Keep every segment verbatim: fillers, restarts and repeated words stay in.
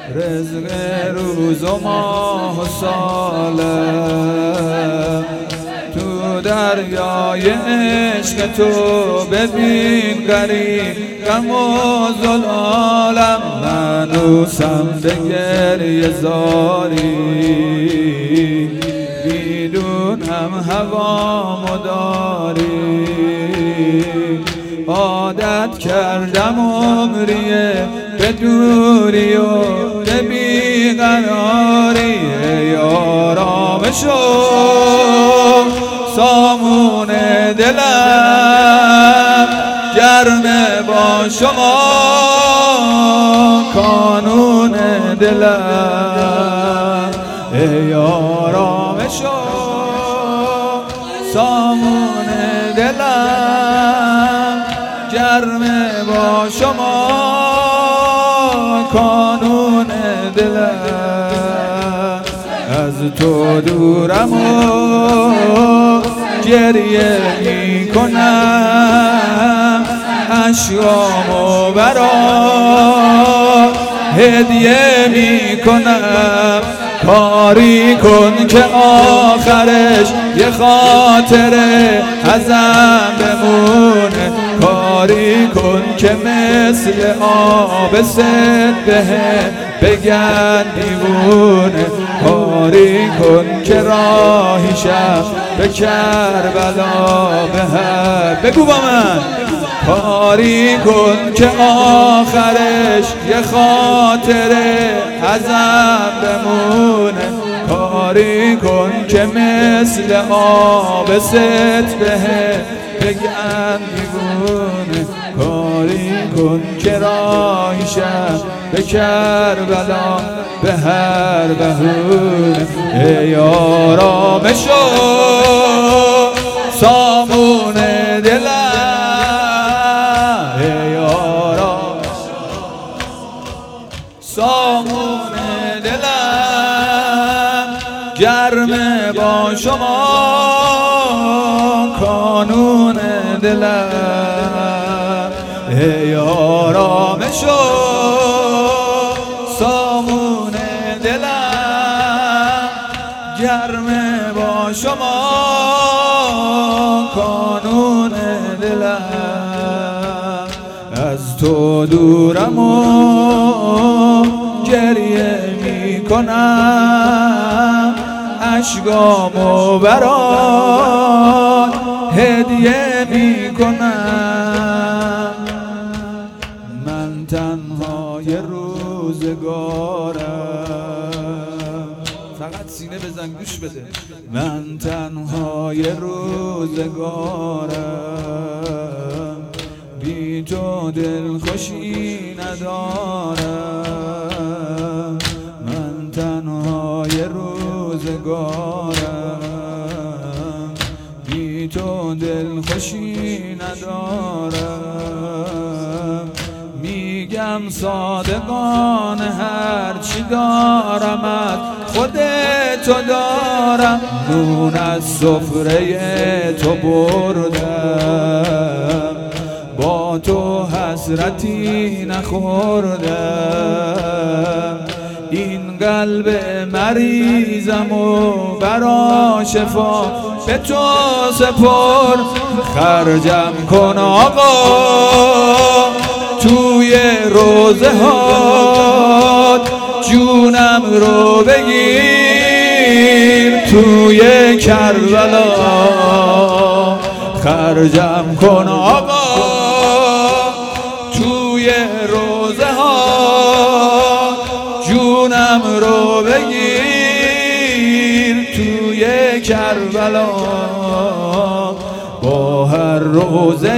رزق روز و ماه و ساله تو دریای عشق تو ببین غریب غم و زلالم منوسم به گریه زاری میدونم هوامو داری عادت کردم عمریه به دوری و به بیقراری ای آرامش و سامون دلم گرمه با شما کانون دلم ای آرامش و سامون دلم گرمه با شما کانون دلم از تو دورم و گریه می کنم اشکامو برات هدیه می کنم کاری کن که آخرش یه خاطره ازم بمونه کاری کن که مثل آب سد بهم بگن دیوونه کاری کن که راهی شب به کربلا به هم بگو با من کاری کن که آخرش یه خاطره ازم بمونه کاری کن که مثل آب ست بهم بگن دیوونه کاری کن که راهی شب به کربلا به هر بهونه ای آرامش و سامون دلم ای آرامش سامون دلم گرمه با شما کانون دلم ای آرامش و سامون دلم گرمه با شما کانون دلم از تو دورم و گریه می کنم اشکامو برات هدیه می کنم من تنهای روزگارم فقط سینه بزن گوش بده من تنهای روزگارم بی تو دل خوشی ندارم من تنهای روزگارم بی تو دل خوشی ندارم میگم صادقانه هر چی دارم از خودتو دارم نون از سفره تو بردم با تو حسرتی نخوردم این قلب مریضم و برا شفا به تو سپر خرجم کن آقا توی روزه هات جونم رو بگیر توی کربلا خرجم کن آقا توی روزه هات جونم رو بگیر توی کربلا با هر روزه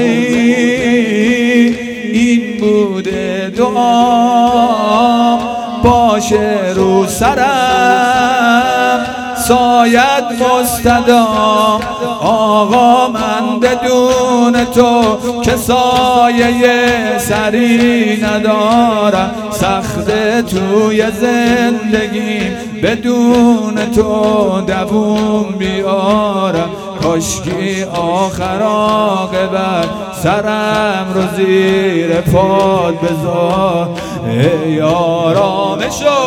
این بوده دعام باشه رو سرم سایت مستدام آقا من بدون تو که سایه سری ندارم سخت توی زندگیم بدون تو دووم بیارم کاشکی آخر عاقبت سرم رو زیر پات بذار ای آرامش و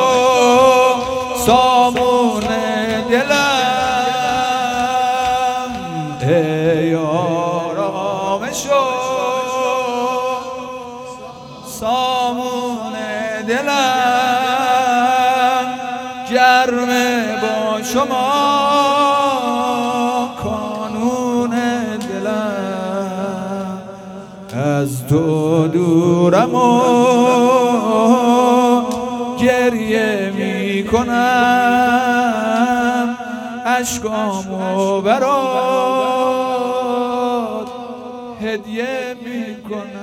سامون دلم، ای آرامش و سامون دلم، گرم با شما کانون دلم، از تو دورم و گریه می کنم، اشکامو برات هدیه می کنم.